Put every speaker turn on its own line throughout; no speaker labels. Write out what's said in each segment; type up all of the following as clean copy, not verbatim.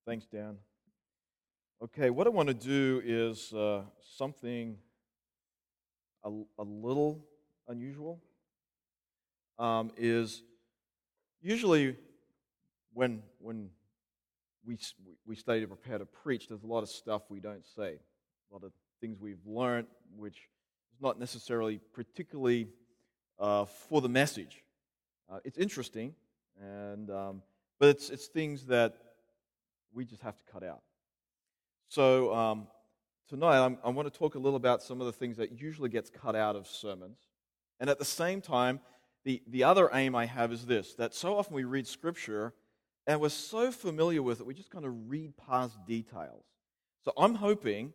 Thanks, Dan. Okay, what I want to do is something a little unusual. Is usually when we study to prepare to preach, there's a lot of stuff we don't say, a lot of things we've learned, which is not necessarily particularly for the message. It's interesting, but it's things that we just have to cut out. So tonight I want to talk a little about some of the things that usually gets cut out of sermons. And at the same time, the other aim I have is this, that so often we read Scripture and we're so familiar with it, we just kind of read past details. So I'm hoping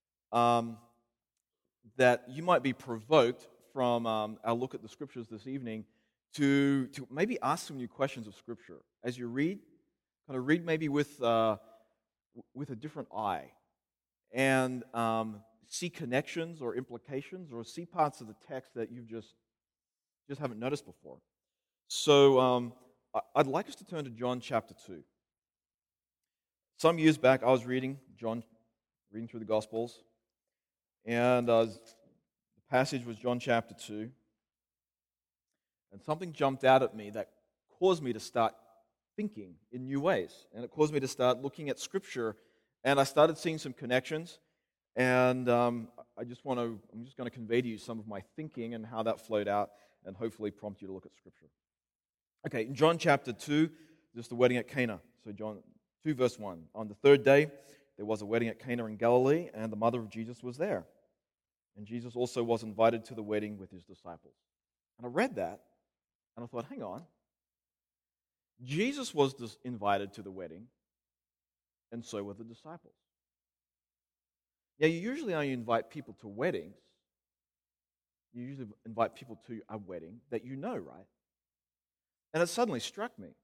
that you might be provoked from our look at the Scriptures this evening to maybe ask some new questions of Scripture. As you read, kind of read maybe with a different eye, and see connections or implications, or see parts of the text that you've just haven't noticed before. So I'd like us to turn to John chapter 2. Some years back, I was reading through the Gospels, and the passage was John chapter 2, and something jumped out at me that caused me to start thinking in new ways, and it caused me to start looking at Scripture, and I started seeing some connections, and I'm just going to convey to you some of my thinking and how that flowed out, and hopefully prompt you to look at Scripture. Okay, in John chapter 2, there's the wedding at Cana. So John 2 verse 1. On the third day, there was a wedding at Cana in Galilee, and the mother of Jesus was there. And Jesus also was invited to the wedding with his disciples. And I read that, and I thought, hang on. Jesus was invited to the wedding, and so were the disciples. Now, you usually only invite people to weddings. You usually invite people to a wedding that you know, right? And it suddenly struck me.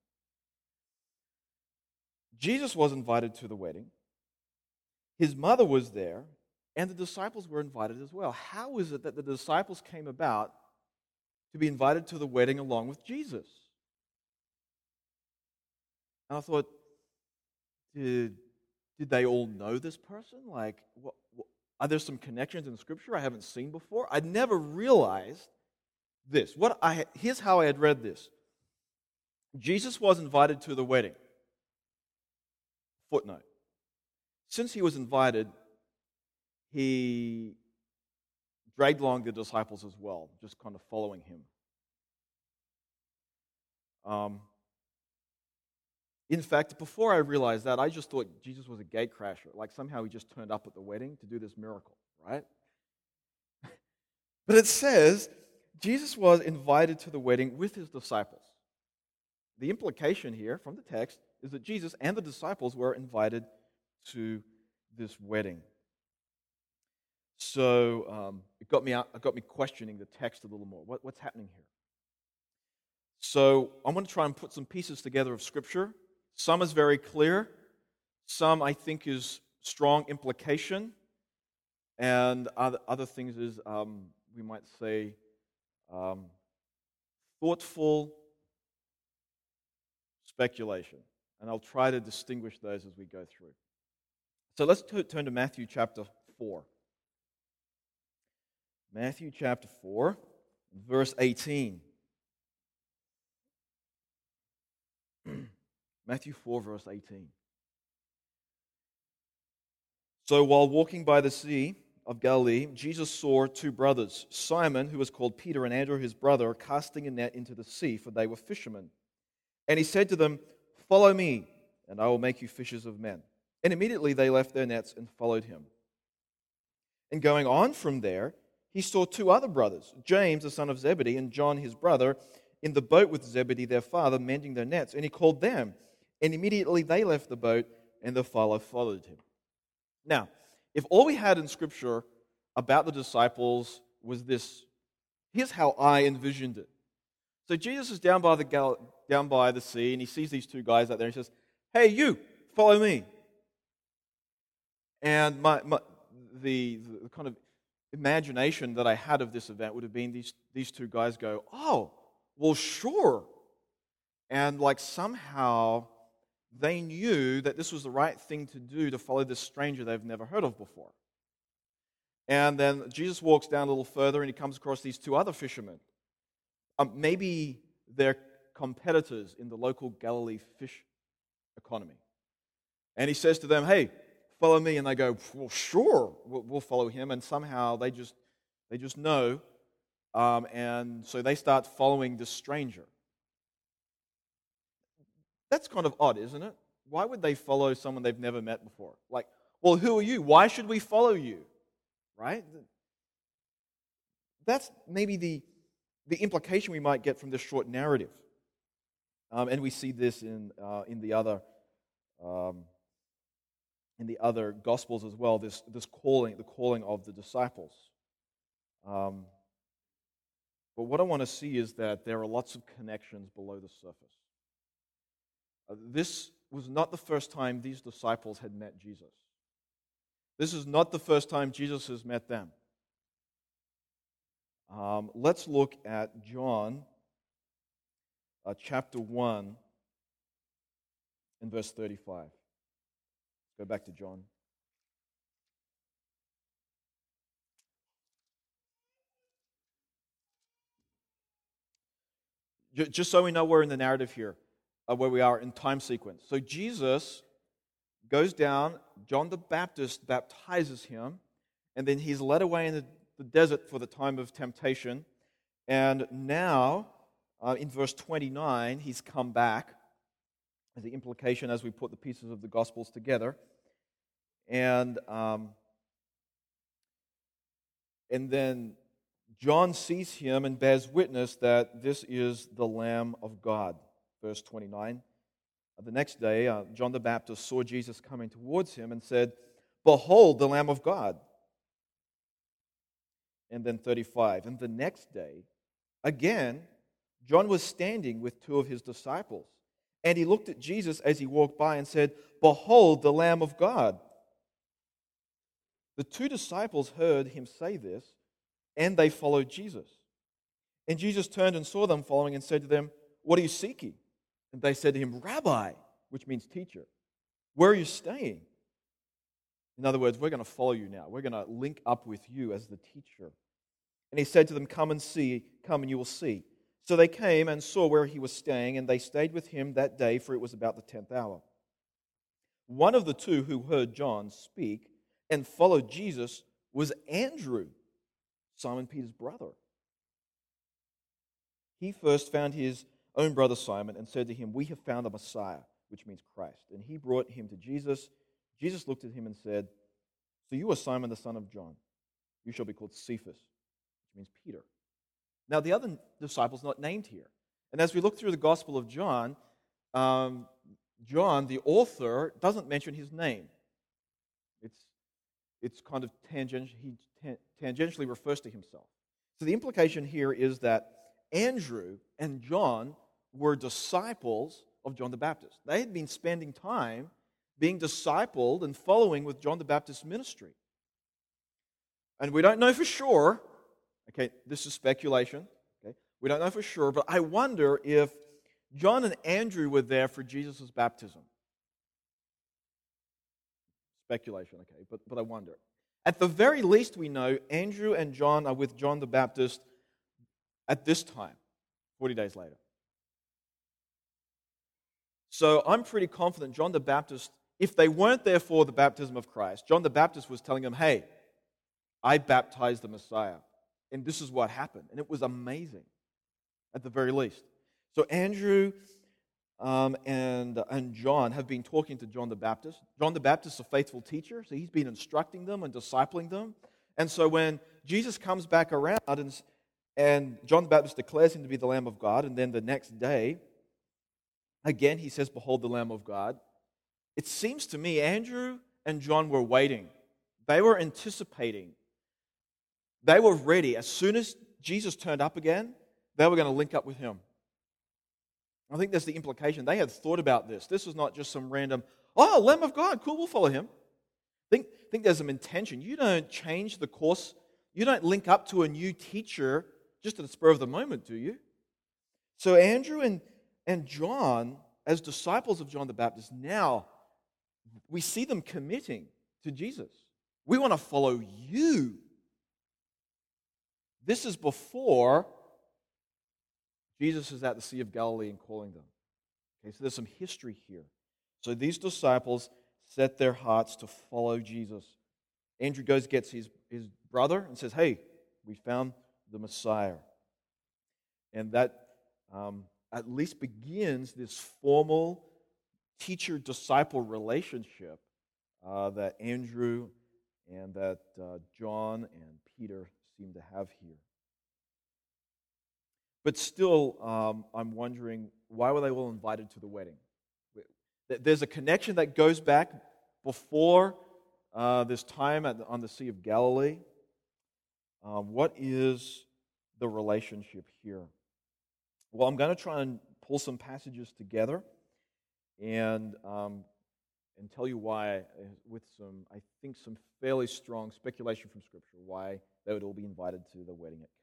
Jesus was invited to the wedding. His mother was there, and the disciples were invited as well. How is it that the disciples came about to be invited to the wedding along with Jesus? And I thought, did they all know this person? Like, are there some connections in Scripture I haven't seen before? I'd never realized this. Here's how I had read this. Jesus was invited to the wedding. Footnote. Since he was invited, he dragged along the disciples as well, just kind of following him. In fact, before I realized that, I just thought Jesus was a gate crasher. Like somehow he just turned up at the wedding to do this miracle, right? But it says Jesus was invited to the wedding with his disciples. The implication here from the text is that Jesus and the disciples were invited to this wedding. So it got me questioning the text a little more. What's happening here? So I'm going to try and put some pieces together of Scripture. Some is very clear. Some I think is strong implication. And other things is, we might say, thoughtful speculation. And I'll try to distinguish those as we go through. So let's turn to Matthew chapter 4. Matthew chapter 4, verse 18. Matthew 4, verse 18. So while walking by the sea of Galilee, Jesus saw two brothers, Simon, who was called Peter, and Andrew, his brother, casting a net into the sea, for they were fishermen. And he said to them, "Follow me, and I will make you fishers of men." And immediately they left their nets and followed him. And going on from there, he saw two other brothers, James, the son of Zebedee, and John, his brother, in the boat with Zebedee, their father, mending their nets. And he called them. And immediately they left the boat, and the fellow followed him. Now, if all we had in Scripture about the disciples was this, here's how I envisioned it. So Jesus is down by the sea, and he sees these two guys out there, and he says, "Hey, you, follow me." And the kind of imagination that I had of this event would have been these two guys go, "Oh, well, sure." And like somehow they knew that this was the right thing to do to follow this stranger they've never heard of before. And then Jesus walks down a little further and he comes across these two other fishermen. Maybe they're competitors in the local Galilee fish economy. And he says to them, hey, follow me. And they go, well, sure, we'll follow him. And somehow they just know. And so they start following this stranger. That's kind of odd, isn't it? Why would they follow someone they've never met before? Like, well, who are you? Why should we follow you? Right? That's maybe the implication we might get from this short narrative. And we see this in the other Gospels as well, this calling, the calling of the disciples. But what I want to see is that there are lots of connections below the surface. This was not the first time these disciples had met Jesus. This is not the first time Jesus has met them. Let's look at John chapter 1 and verse 35. Go back to John. Just so we know where in the narrative here, where we are in time sequence. So Jesus goes down, John the Baptist baptizes him, and then he's led away in the desert for the time of temptation. And now, in verse 29, he's come back, as the implication as we put the pieces of the Gospels together. And then John sees him and bears witness that this is the Lamb of God. Verse 29. The next day, John the Baptist saw Jesus coming towards him and said, "Behold, the Lamb of God." And then 35. And the next day, again, John was standing with two of his disciples. And he looked at Jesus as he walked by and said, "Behold, the Lamb of God." The two disciples heard him say this, and they followed Jesus. And Jesus turned and saw them following and said to them, "What are you seeking?" And they said to him, "Rabbi," which means teacher, "where are you staying?" In other words, we're going to follow you now. We're going to link up with you as the teacher. And he said to them, "Come and see, come and you will see." So they came and saw where he was staying, and they stayed with him that day, for it was about the 10th hour. One of the two who heard John speak and followed Jesus was Andrew, Simon Peter's brother. He first found his own brother Simon and said to him, "We have found the Messiah," which means Christ. And he brought him to Jesus. Jesus looked at him and said, "So you are Simon the son of John. You shall be called Cephas," which means Peter. Now the other disciple's not named here. And as we look through the Gospel of John, John, the author, doesn't mention his name. It's kind of he tangentially refers to himself. So the implication here is that Andrew and John were disciples of John the Baptist. They had been spending time being discipled and following with John the Baptist's ministry. And we don't know for sure, okay, this is speculation, okay? We don't know for sure, but I wonder if John and Andrew were there for Jesus' baptism. Speculation, okay, but I wonder. At the very least, we know Andrew and John are with John the Baptist at this time, 40 days later. So I'm pretty confident John the Baptist, if they weren't there for the baptism of Christ, John the Baptist was telling them, "Hey, I baptized the Messiah, and this is what happened." And it was amazing, at the very least. So Andrew and John have been talking to John the Baptist. John the Baptist is a faithful teacher, so he's been instructing them and discipling them. And so when Jesus comes back around and John the Baptist declares him to be the Lamb of God, and then the next day, again he says, "Behold the Lamb of God," it seems to me Andrew and John were waiting. They were anticipating. They were ready. As soon as Jesus turned up again, they were going to link up with him. I think that's the implication. They had thought about this. This was not just some random, "Oh, Lamb of God, cool, we'll follow him." I think there's some intention. You don't change the course. You don't link up to a new teacher just at the spur of the moment, do you? So Andrew and John as disciples of John the Baptist, now we see them committing to Jesus. We want to follow you. This is before Jesus is at the Sea of Galilee and calling them. Okay, so there's some history here. So these disciples set their hearts to follow Jesus. Andrew gets his brother and says, hey, we found the Messiah. And that at least begins this formal teacher-disciple relationship that Andrew and that John and Peter seem to have here. But still, I'm wondering, why were they all invited to the wedding? There's a connection that goes back before this time on the Sea of Galilee. What is the relationship here? Well, I'm going to try and pull some passages together and tell you why, with some, I think, some fairly strong speculation from Scripture, why they would all be invited to the wedding at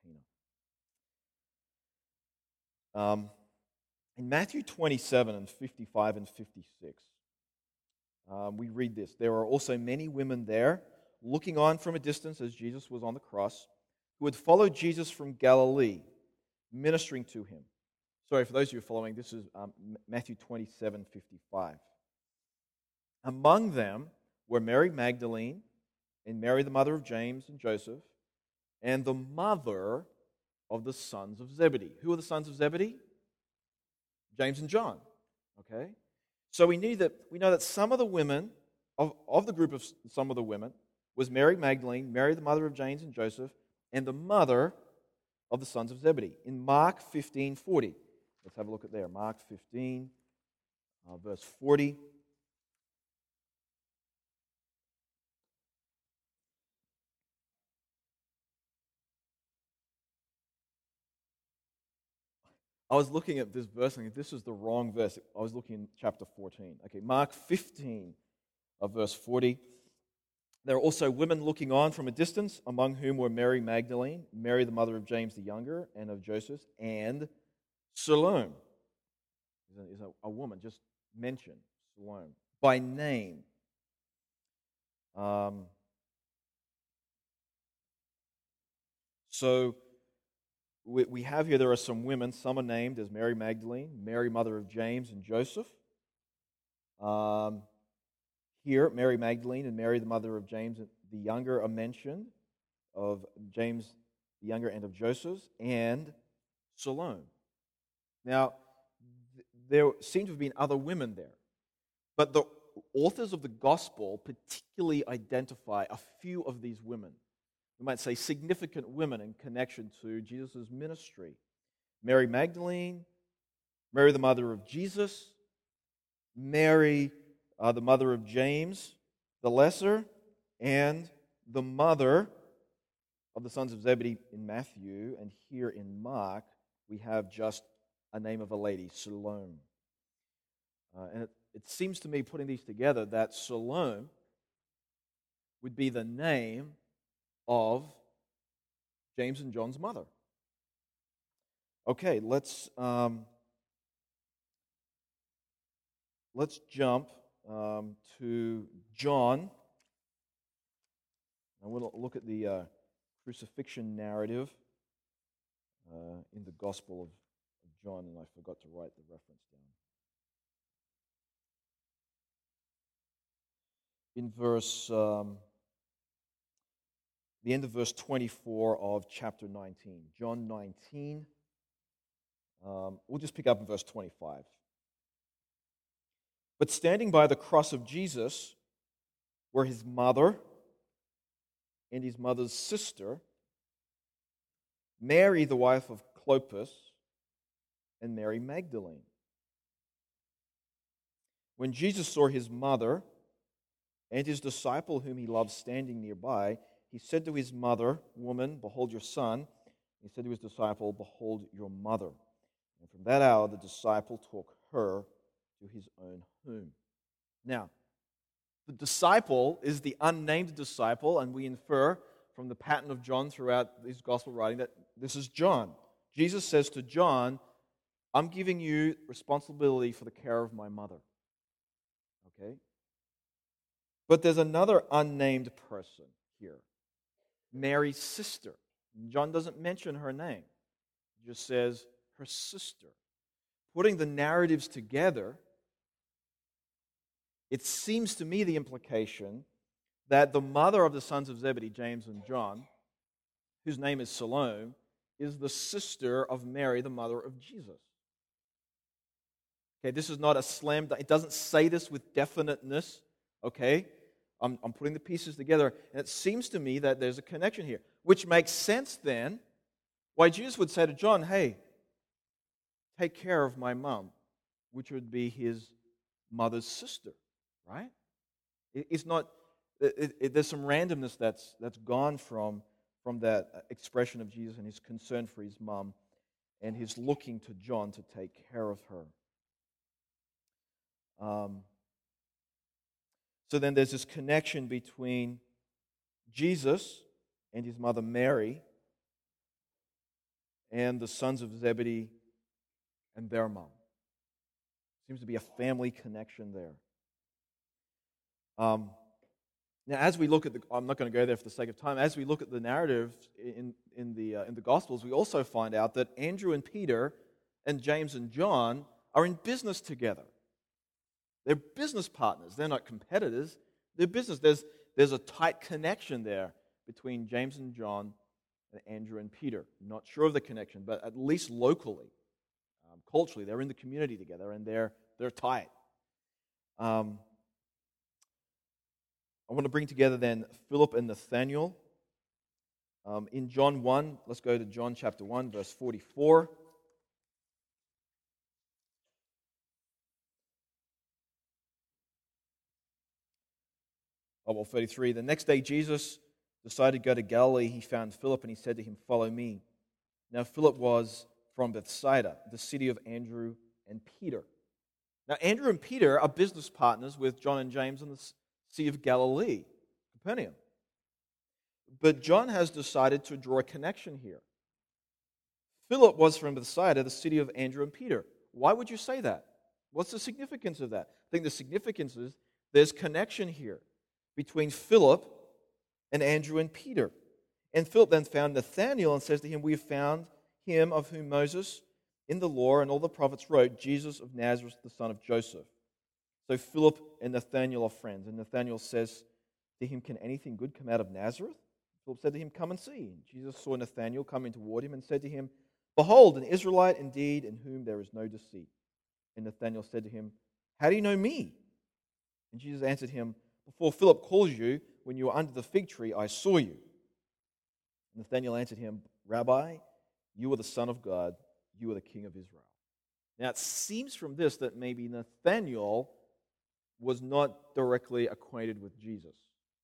Cana. In Matthew 27 and 55 and 56, we read this. There are also many women there, looking on from a distance as Jesus was on the cross, who had followed Jesus from Galilee, ministering to him. Sorry, for those of you following, this is Matthew 27, 55. Among them were Mary Magdalene and Mary, the mother of James and Joseph, and the mother of the sons of Zebedee. Who are the sons of Zebedee? James and John. Okay? So we know that some of the women, of the group of some of the women, was Mary Magdalene, Mary, the mother of James and Joseph, and the mother of the sons of Zebedee. In Mark 15:40. Let's have a look at there. Mark 15, verse 40. I was looking at this verse and this is the wrong verse. I was looking in chapter 14. Okay, Mark 15, verse 40. There are also women looking on from a distance, among whom were Mary Magdalene, Mary the mother of James the younger, and of Joseph, and Salome. Is a woman just mentioned, Salome, by name. So we have here, there are some women. Some are named as Mary Magdalene, Mary mother of James and Joseph. Here, Mary Magdalene and Mary the mother of James the younger are mentioned, of James the younger and of Joseph, and Salome. Now, there seem to have been other women there, but the authors of the gospel particularly identify a few of these women. We might say significant women in connection to Jesus' ministry. Mary Magdalene, Mary the mother of Jesus, Mary the mother of James the Lesser, and the mother of the sons of Zebedee in Matthew. And here in Mark, we have just a name of a lady, Salome. And it seems to me, putting these together, that Salome would be the name of James and John's mother. Okay, let's jump to John. I want to look at the crucifixion narrative in the Gospel of John, and I forgot to write the reference down. In the end of verse 24 of chapter 19, John 19. We'll just pick up in verse 25. But standing by the cross of Jesus were his mother and his mother's sister, Mary, the wife of Clopas, and Mary Magdalene. When Jesus saw his mother and his disciple whom he loved standing nearby, he said to his mother, "Woman, behold your son." He said to his disciple, "Behold your mother." And from that hour the disciple took her to his own home. Now, the disciple is the unnamed disciple, and we infer from the pattern of John throughout his gospel writing that this is John. Jesus says to John, I'm giving you responsibility for the care of my mother. Okay? But there's another unnamed person here, Mary's sister. John doesn't mention her name. He just says her sister. Putting the narratives together, it seems to me the implication that the mother of the sons of Zebedee, James and John, whose name is Salome, is the sister of Mary, the mother of Jesus. Okay, this is not a slam dunk. It doesn't say this with definiteness. Okay, I'm putting the pieces together, and it seems to me that there's a connection here, which makes sense then why Jesus would say to John, hey, take care of my mom, which would be his mother's sister, right? It's not, there's some randomness that's gone from that expression of Jesus and his concern for his mom and his looking to John to take care of her. So then there's this connection between Jesus and his mother Mary and the sons of Zebedee and their mom. Seems to be a family connection there. Now, as we look at I'm not going to go there for the sake of time. As we look at the narrative in the Gospels, we also find out that Andrew and Peter and James and John are in business together. They're business partners. They're not competitors. They're business. There's a tight connection there between James and John and Andrew and Peter. Not sure of the connection, but at least locally, culturally, they're in the community together and they're tight. I want to bring together then Philip and Nathanael. In John 1, let's go to John chapter 1, verse 44. Oh, well, 33. The next day Jesus decided to go to Galilee. He found Philip and he said to him, "Follow me." Now Philip was from Bethsaida, the city of Andrew and Peter. Now Andrew and Peter are business partners with John and James in the Sea of Galilee, Capernaum. But John has decided to draw a connection here. Philip was from Bethsaida, the city of Andrew and Peter. Why would you say that? What's the significance of that? I think the significance is there's connection here between Philip and Andrew and Peter. And Philip then found Nathanael and says to him, "We have found him of whom Moses in the law and all the prophets wrote, Jesus of Nazareth, the son of Joseph." So Philip and Nathanael are friends. And Nathanael says to him, "Can anything good come out of Nazareth?" Philip said to him, "Come and see." And Jesus saw Nathanael coming toward him and said to him, "Behold, an Israelite indeed, in whom there is no deceit." And Nathanael said to him, "How do you know me?" And Jesus answered him, "Before Philip called you, when you were under the fig tree, I saw you." Nathanael answered him, "Rabbi, you are the Son of God, you are the King of Israel." Now it seems from this that maybe Nathanael was not directly acquainted with Jesus.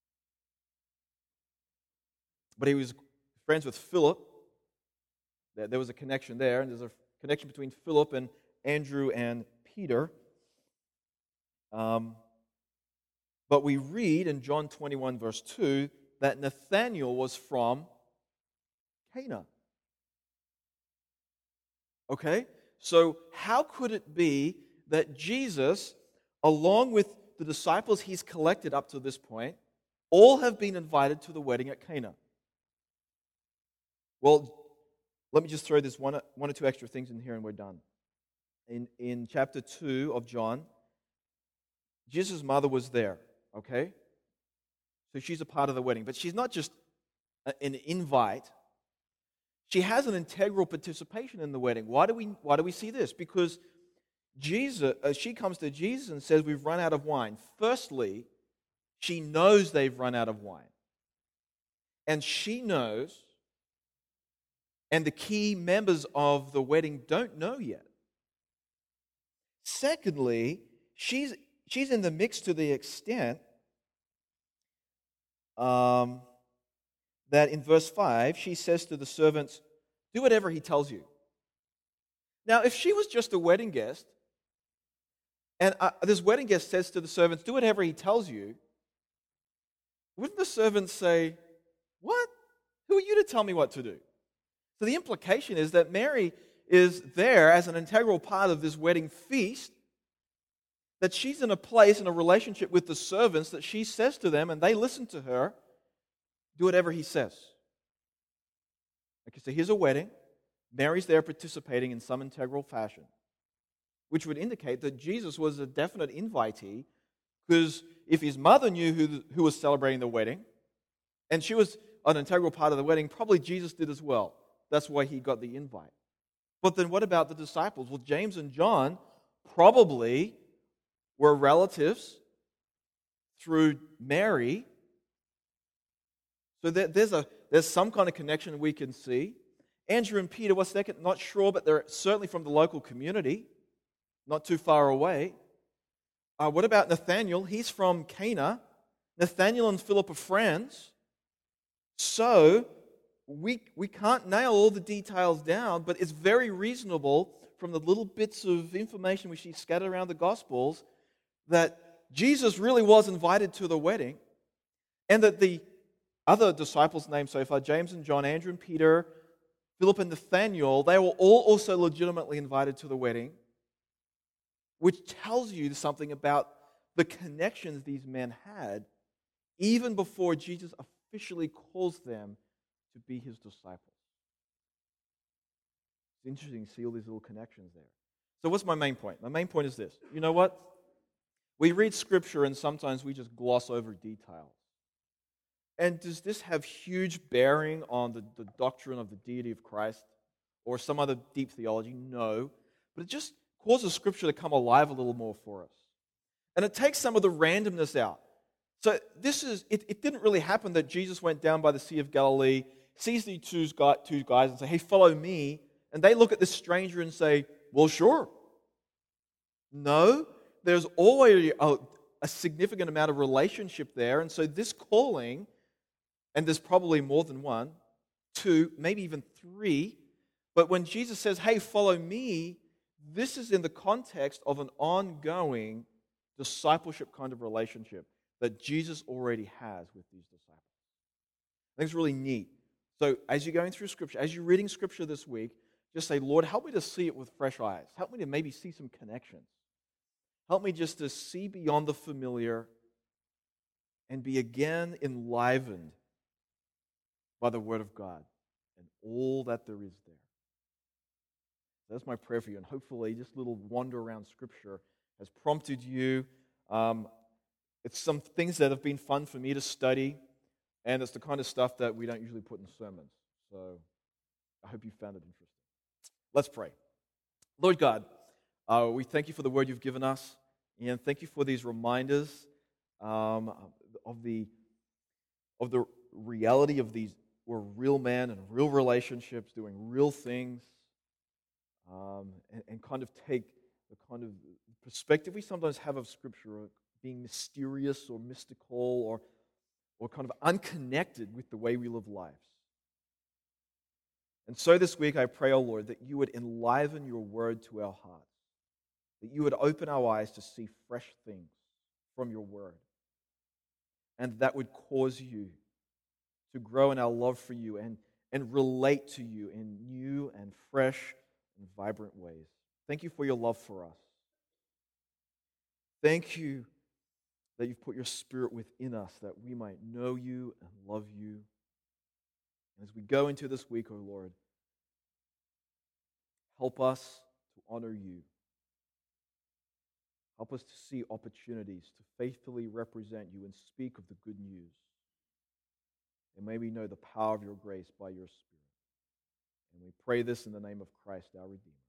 But he was friends with Philip. There was a connection there, and there's a connection between Philip and Andrew and Peter. But we read in John 21, verse 2, that Nathanael was from Cana. Okay? So how could it be that Jesus, along with the disciples he's collected up to this point, all have been invited to the wedding at Cana? Well, let me just throw this one or two extra things in here and we're done. In chapter 2 of John, Jesus' mother was there, okay? So she's a part of the wedding. But she's not just an invite. She has an integral participation in the wedding. Why do we see this? Because she comes to Jesus and says, "We've run out of wine." Firstly, she knows they've run out of wine. And she knows, and the key members of the wedding don't know yet. Secondly, she's in the mix to the extent that in verse 5, she says to the servants, "Do whatever he tells you." Now, if she was just a wedding guest, and this wedding guest says to the servants, "Do whatever he tells you," wouldn't the servants say, "What? Who are you to tell me what to do?" So the implication is that Mary is there as an integral part of this wedding feast, that she's in a place, in a relationship with the servants, that she says to them, and they listen to her, do whatever he says. Okay, so here's a wedding. Mary's there participating in some integral fashion, which would indicate that Jesus was a definite invitee, because if his mother knew who was celebrating the wedding, and she was an integral part of the wedding, probably Jesus did as well. That's why he got the invite. But then what about the disciples? Well, James and John probably were relatives through Mary. So there's some kind of connection we can see. Andrew and Peter, what's second? Not sure, but they're certainly from the local community, not too far away. What about Nathaniel? He's from Cana. Nathaniel and Philip are friends. So we can't nail all the details down, but it's very reasonable from the little bits of information we see scattered around the Gospels that Jesus really was invited to the wedding, and that the other disciples named so far, James and John, Andrew and Peter, Philip and Nathaniel, they were all also legitimately invited to the wedding, which tells you something about the connections these men had even before Jesus officially calls them to be his disciples. It's interesting to see all these little connections there. So what's my main point? My main point is this. You know what? We read Scripture and sometimes we just gloss over details. And does this have huge bearing on the doctrine of the deity of Christ or some other deep theology? No. But it just causes Scripture to come alive a little more for us. And it takes some of the randomness out. So it didn't really happen that Jesus went down by the Sea of Galilee, sees these two guys and say, hey, follow me. And they look at this stranger and say, well, sure. No, there's already a significant amount of relationship there. And so this calling, and there's probably more than one, two, maybe even three, but when Jesus says, hey, follow me, this is in the context of an ongoing discipleship kind of relationship that Jesus already has with these disciples. I think it's really neat. So as you're going through Scripture, as you're reading Scripture this week, just say, Lord, help me to see it with fresh eyes. Help me to maybe see some connections. Help me just to see beyond the familiar and be again enlivened by the Word of God and all that there is there. That's my prayer for you, and hopefully this little wander around Scripture has prompted you. It's some things that have been fun for me to study, and it's the kind of stuff that we don't usually put in sermons. So I hope you found it interesting. Let's pray. Lord God, we thank you for the word you've given us, and thank you for these reminders of the reality of these. We're real men and real relationships doing real things, and kind of take the kind of perspective we sometimes have of Scripture being mysterious or mystical or kind of unconnected with the way we live lives. And so this week I pray, O Lord, that you would enliven your word to our hearts, that you would open our eyes to see fresh things from your word, and that would cause you to grow in our love for you and relate to you in new and fresh and vibrant ways. Thank you for your love for us. Thank you that you've put your Spirit within us that we might know you and love you. And as we go into this week, O Lord, help us to honor you. Help us to see opportunities to faithfully represent you and speak of the good news. And may we know the power of your grace by your Spirit. And we pray this in the name of Christ, our Redeemer.